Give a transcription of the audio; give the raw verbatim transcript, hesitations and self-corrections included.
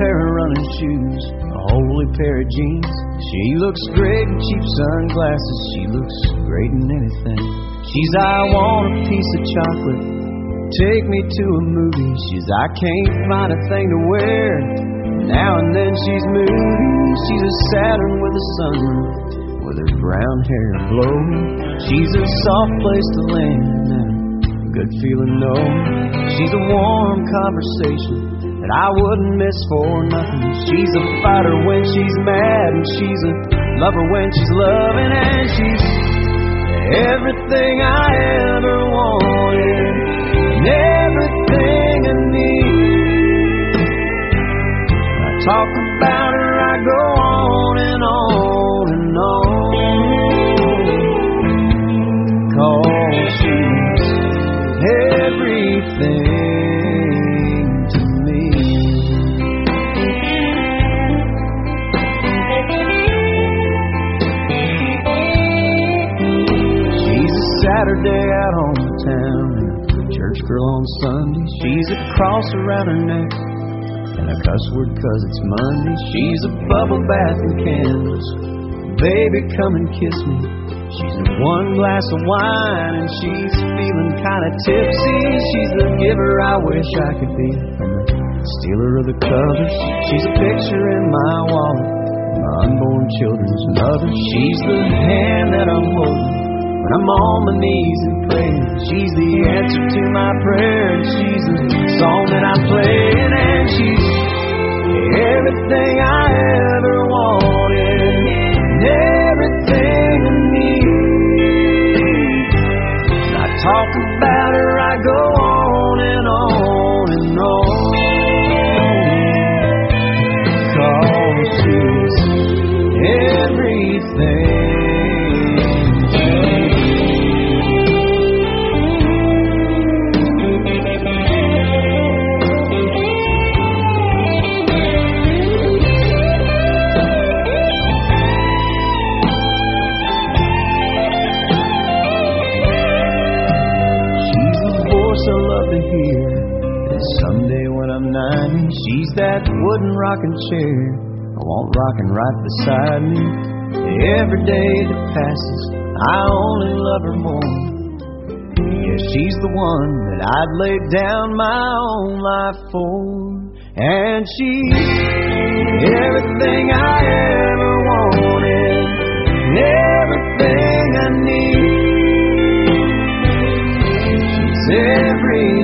pair of running shoes, a holy pair of jeans. She looks great in cheap sunglasses, she looks great in anything. She's, I want a piece of chocolate, take me to a movie. She's, I can't find a thing to wear, now and then she's moody. She's a Saturn with a sunroof, with her brown hair blowing. She's a soft place to land and a good feeling no. She's a warm conversation that I wouldn't miss for nothing. She's a fighter when she's mad, and she's a lover when she's loving. And she's everything I ever wanted, and everything I need. I talk about her, I go on and on and on, 'cause she's everything to me. She's a Saturday out on the town, and a church girl on Sunday. She's a cross around her neck and a cuss word 'cause it's Monday. She's a bubble bath and candles, baby come and kiss me. She's a one glass of wine and she's feeling kinda tipsy. She's the giver I wish I could be, and the stealer of the colors. She's a picture in my wallet, my unborn children's mother. She's the hand that I'm holding when I'm on my knees and praying. She's the answer to my prayer, and she's the song that I'm playing. And she's everything I ever wanted, and everything I need. I talk about her, I go on and on and on, 'cause she's everything. Someday when I'm ninety, she's that wooden rocking chair I want rocking right beside me. Every day that passes, I only love her more. Yeah, she's the one that I'd lay down my own life for. And she's everything I ever wanted, and everything I need. She's everything.